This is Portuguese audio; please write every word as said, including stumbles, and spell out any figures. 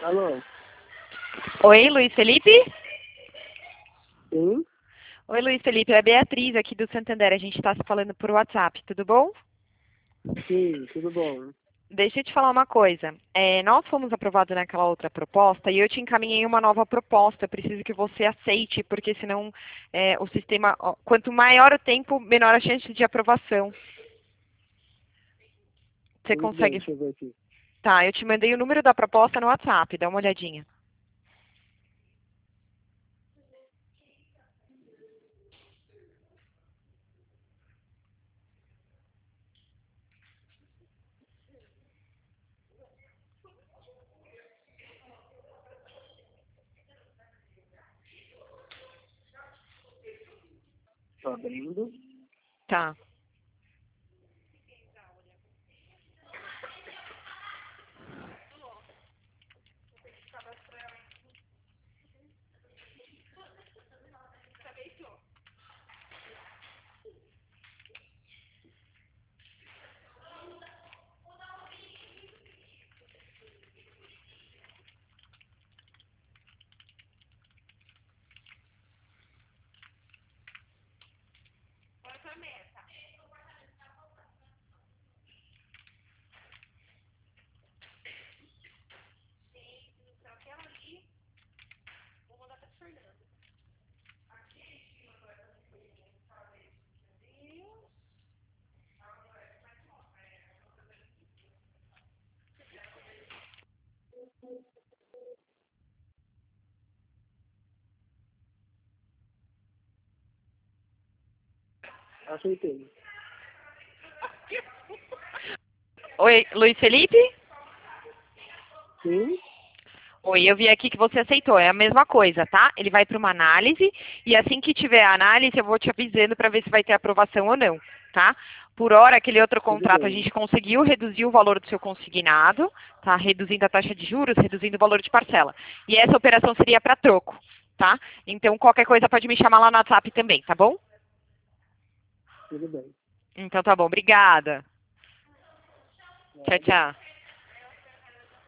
Alô? Oi, Luiz Felipe? Sim? Oi, Luiz Felipe, é a Beatriz aqui do Santander. A gente está se falando por WhatsApp, tudo bom? Sim, tudo bom. Deixa eu te falar uma coisa. É, nós fomos aprovados naquela outra proposta e eu te encaminhei uma nova proposta. Eu preciso que você aceite, porque senão é, o sistema, ó, quanto maior o tempo, menor a chance de aprovação. Você Tudo bem, consegue? deixa eu ver aqui. Tá, eu te mandei o número da proposta no WhatsApp, dá uma olhadinha. Tô abrindo. Tá. Aceitei. Oi, Luiz Felipe? Sim? Oi, eu vi aqui que você aceitou. É a mesma coisa, tá? Ele vai para uma análise e assim que tiver a análise eu vou te avisando para ver se vai ter aprovação ou não, tá? Por hora, aquele outro Tudo contrato a bem. gente conseguiu reduzir o valor do seu consignado, tá? Reduzindo a taxa de juros, reduzindo o valor de parcela. E essa operação seria para troco, tá? Então qualquer coisa pode me chamar lá no WhatsApp também, tá bom? Tudo bem. Então tá bom, obrigada. Tchau, Nada. tchau.